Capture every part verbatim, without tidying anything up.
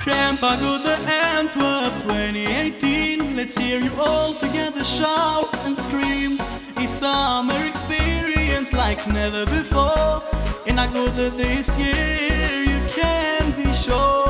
Camp Aguda Antwerp twenty eighteen. Let's hear you all together shout and scream. A summer experience like never before. In Aguda this year you can be sure.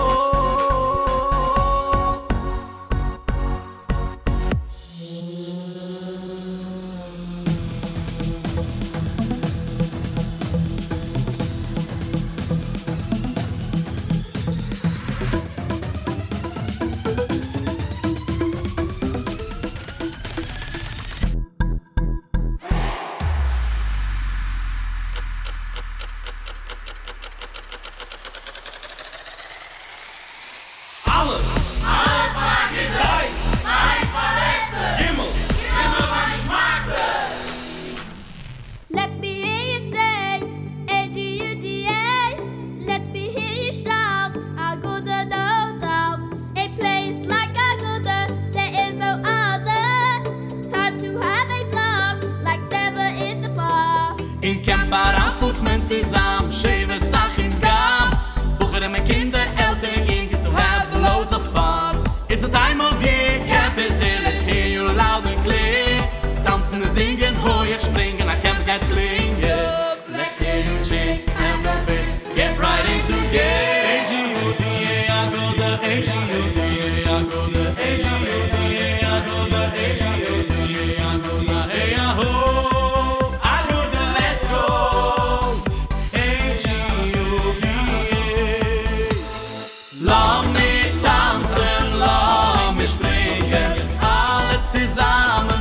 Let me hear you say A G U D A. Let me hear you shout Aguda, no doubt. A place like Aguda, there is no other. Time to have a blast like never in the past. In Camp Aranfut men zusammen, schöne Sachen gab. Buchere mijn kinder, Eltern, eager to have loads of fun. It's the time of year, camp is here, let's hear you loud and clear. Tanzen und singen, hooier springen, naar camp gaat klingen. Let's hear you ching and move it, get right into gear. A G U D A, Aguda, A G U D A, Aguda, A G U D A, Aguda, A G U D A, Aguda, hey aho, Aguda, let's go. A G U D A. Lass mich tanzen, lass mich springen, alle zusammen.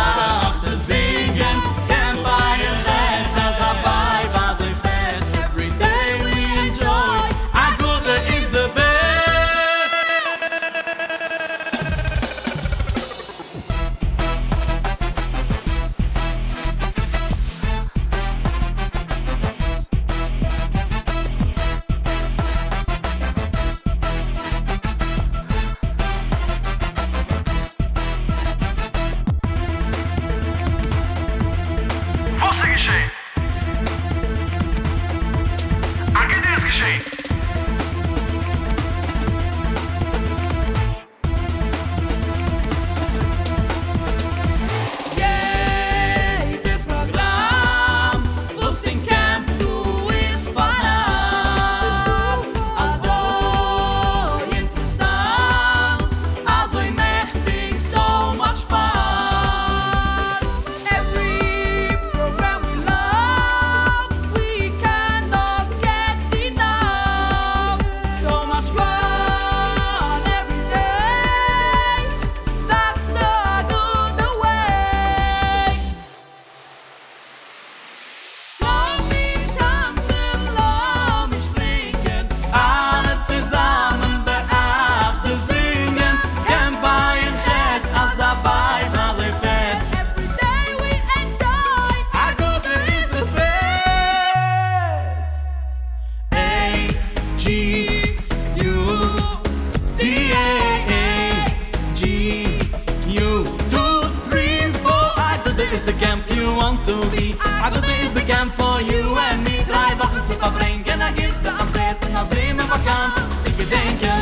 Is the camp you want to be? Aguda is the camp for you and me. Drei Wochen zu verbringen, Aguda am Werten, als immer Vakanz, sich bedenken.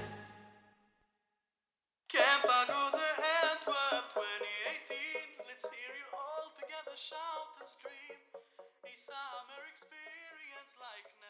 Camp Aguda Antwerp twenty eighteen. Let's hear you all together shout and scream. A summer experience like never.